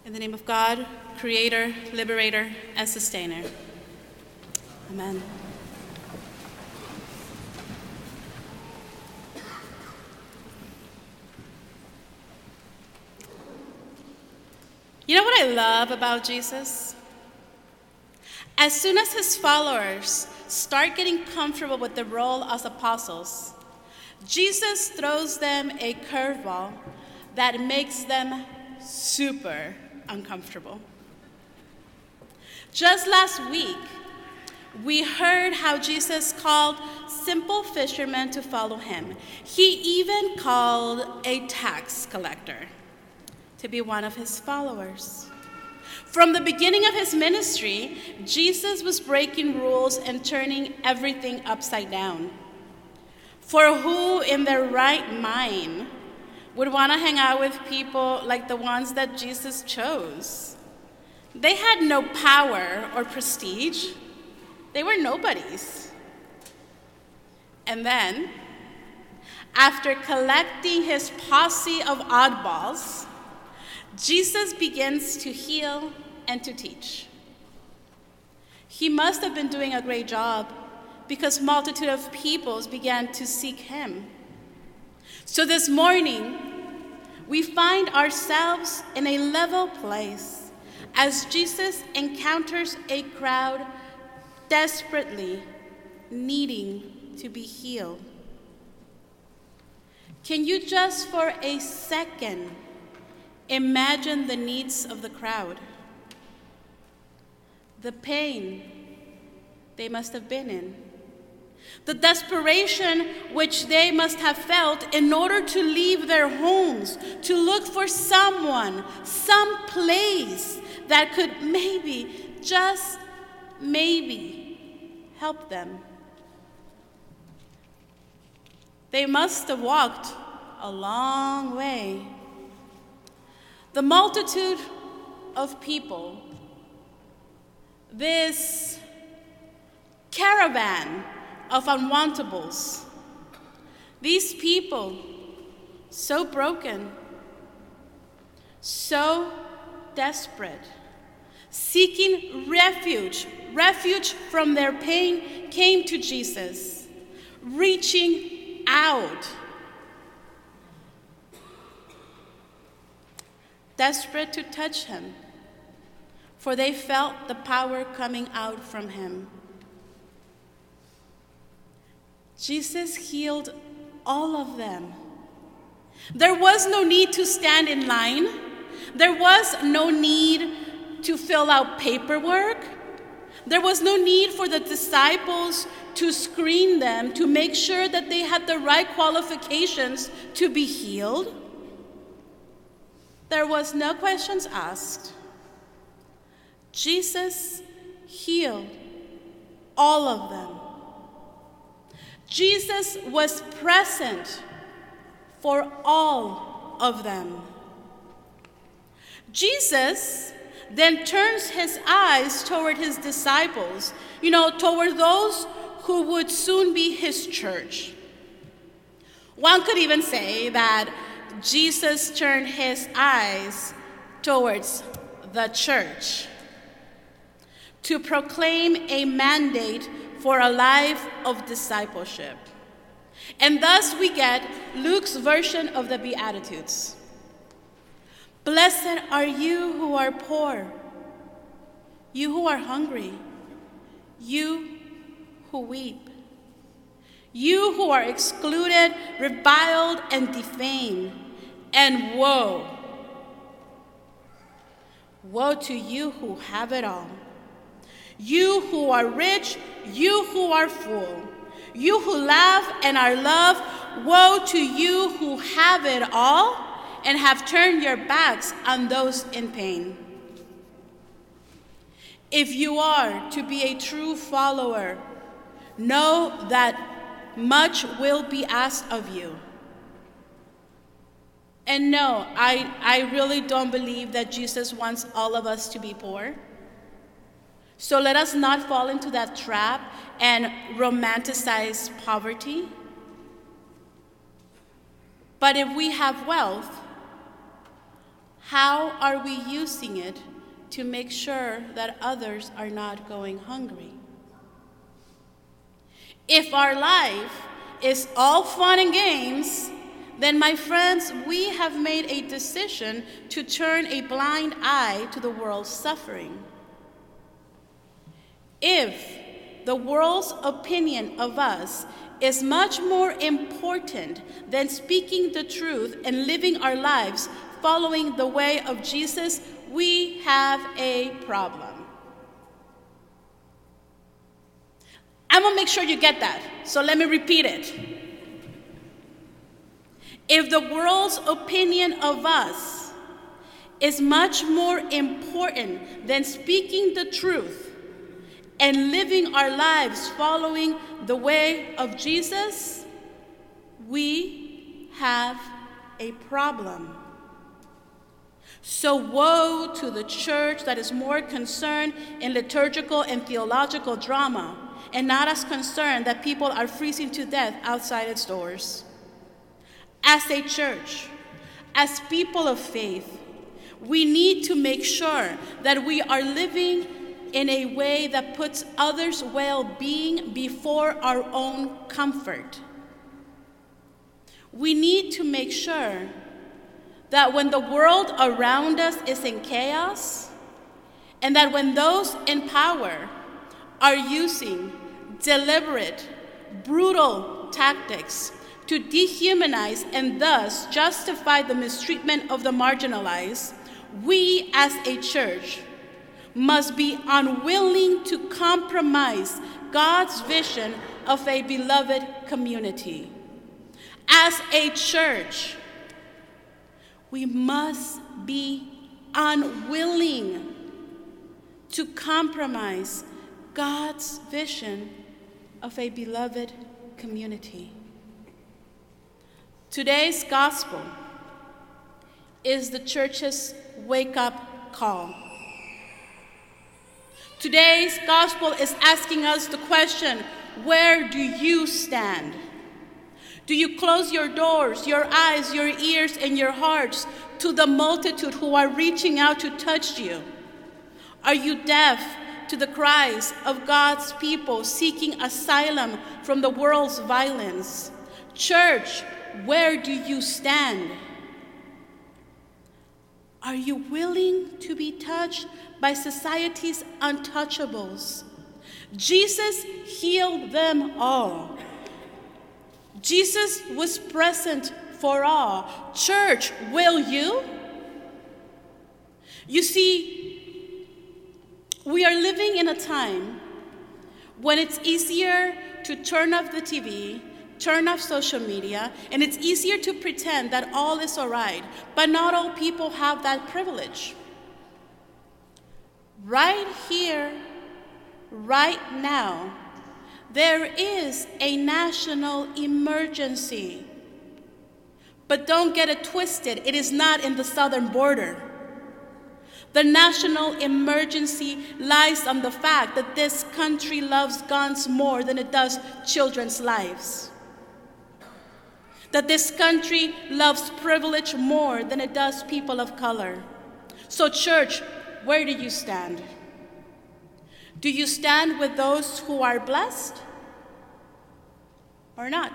In the name of God, Creator, Liberator, and Sustainer. Amen. You know what I love about Jesus? As soon as his followers start getting comfortable with the role as apostles, Jesus throws them a curveball that makes them super uncomfortable. Just last week, we heard how Jesus called simple fishermen to follow him. He even called a tax collector to be one of his followers. From the beginning of his ministry, Jesus was breaking rules and turning everything upside down. For who in their right mind would want to hang out with people like the ones that Jesus chose? They had no power or prestige. They were nobodies. And then, after collecting his posse of oddballs, Jesus begins to heal and to teach. He must have been doing a great job because multitude of peoples began to seek him. So this morning, we find ourselves in a level place as Jesus encounters a crowd desperately needing to be healed. Can you just for a second imagine the needs of the crowd? The pain they must have been in. The desperation which they must have felt in order to leave their homes, to look for someone, some place that could maybe, just maybe, help them. They must have walked a long way. The multitude of people, this caravan of unwantables, these people so broken, so desperate, seeking refuge from their pain, came to Jesus, reaching out, desperate to touch him, for they felt the power coming out from him. Jesus healed all of them. There was no need to stand in line. There was no need to fill out paperwork. There was no need for the disciples to screen them to make sure that they had the right qualifications to be healed. There was no questions asked. Jesus healed all of them. Jesus was present for all of them. Jesus then turns his eyes toward his disciples, toward those who would soon be his church. One could even say that Jesus turned his eyes towards the church to proclaim a mandate for a life of discipleship. And thus we get Luke's version of the Beatitudes. Blessed are you who are poor, you who are hungry, you who weep, you who are excluded, reviled, and defamed. And woe to you who have it all. You who are rich, you who are full, you who laugh and are loved, woe to you who have it all and have turned your backs on those in pain. If you are to be a true follower, know that much will be asked of you. And no, I really don't believe that Jesus wants all of us to be poor. So let us not fall into that trap and romanticize poverty. But if we have wealth, How are we using it to make sure that others are not going hungry? If our life is all fun and games, then, my friends, we have made a decision to turn a blind eye to the world's suffering. If the world's opinion of us is much more important than speaking the truth and living our lives following the way of Jesus, we have a problem. I'm gonna make sure you get that, so let me repeat it. If the world's opinion of us is much more important than speaking the truth and living our lives following the way of Jesus, we have a problem. So woe to the church that is more concerned in liturgical and theological drama and not as concerned that people are freezing to death outside its doors. As a church, as people of faith, we need to make sure that we are living in a way that puts others' well-being before our own comfort. We need to make sure that when the world around us is in chaos, and that when those in power are using deliberate, brutal tactics to dehumanize and thus justify the mistreatment of the marginalized, we as a church must be unwilling to compromise God's vision of a beloved community. As a church, we must be unwilling to compromise God's vision of a beloved community. Today's gospel is the church's wake-up call. Today's gospel is asking us the question, where do you stand? Do you close your doors, your eyes, your ears, and your hearts to the multitude who are reaching out to touch you? Are you deaf to the cries of God's people seeking asylum from the world's violence? Church, where do you stand? Are you willing to be touched by society's untouchables? Jesus healed them all. Jesus was present for all. Church, will you? You see, we are living in a time when it's easier to turn off the TV, turn off social media, and it's easier to pretend that all is all right, but not all people have that privilege. Right here, right now, there is a national emergency. But don't get it twisted, it is not in the southern border. The national emergency lies on the fact that this country loves guns more than it does children's lives. That this country loves privilege more than it does people of color. So church, where do you stand? Do you stand with those who are blessed or not?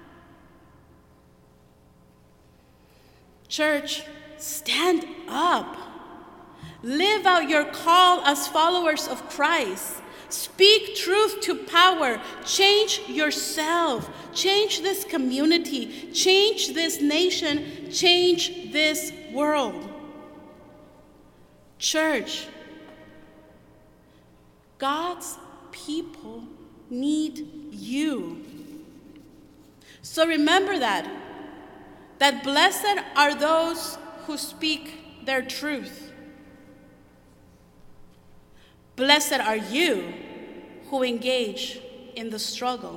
Church, stand up. Live out your call as followers of Christ. Speak truth to power. Change yourself. Change this community. Change this nation. Change this world. Church, God's people need you. So remember that blessed are those who speak their truth. Blessed are you who engage in the struggle.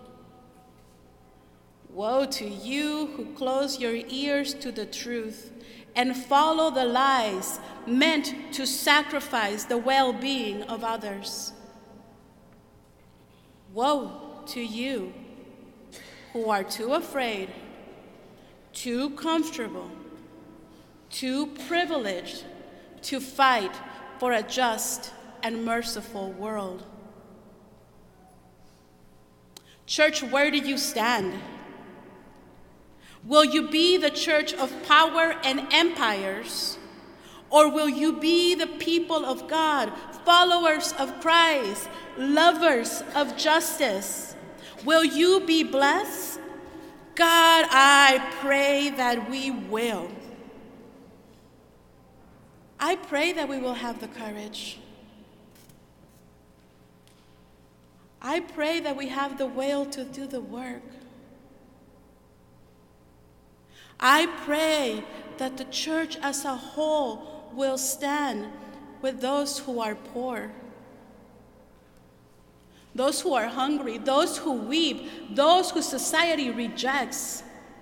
Woe to you who close your ears to the truth and follow the lies meant to sacrifice the well-being of others. Woe to you who are too afraid, too comfortable, too privileged to fight for a just and merciful world. Church, where do you stand? Will you be the church of power and empires, or will you be the people of God, followers of Christ, lovers of justice? Will you be blessed? God, I pray that we will. I pray that we will have the courage. I pray that we have the will to do the work. I pray that the church as a whole will stand with those who are poor, those who are hungry, those who weep, those who society rejects.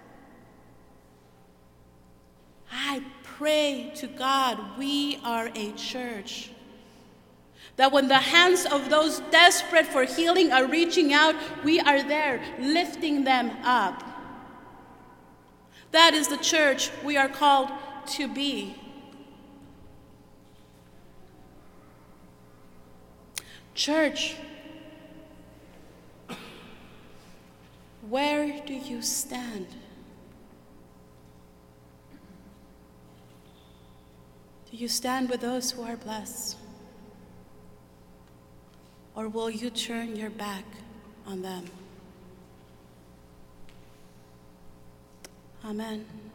I pray to God we are a church that when the hands of those desperate for healing are reaching out, we are there lifting them up. That is the church we are called to be. Church, where do you stand? Do you stand with those who are blessed? Or will you turn your back on them? Amen.